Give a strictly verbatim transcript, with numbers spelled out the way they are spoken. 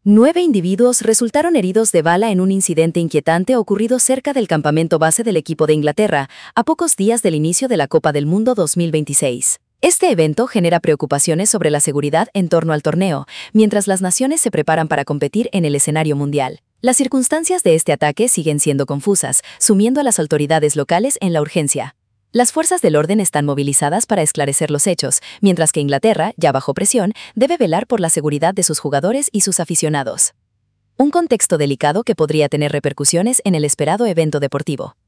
Nueve individuos resultaron heridos de bala en un incidente inquietante ocurrido cerca del campamento base del equipo de Inglaterra, a pocos días del inicio de la Copa del Mundo dos mil veintiséis. Este evento genera preocupaciones sobre la seguridad en torno al torneo, mientras las naciones se preparan para competir en el escenario mundial. Las circunstancias de este ataque siguen siendo confusas, sumiendo a las autoridades locales en la urgencia. Las fuerzas del orden están movilizadas para esclarecer los hechos, mientras que Inglaterra, ya bajo presión, debe velar por la seguridad de sus jugadores y sus aficionados. Un contexto delicado que podría tener repercusiones en el esperado evento deportivo.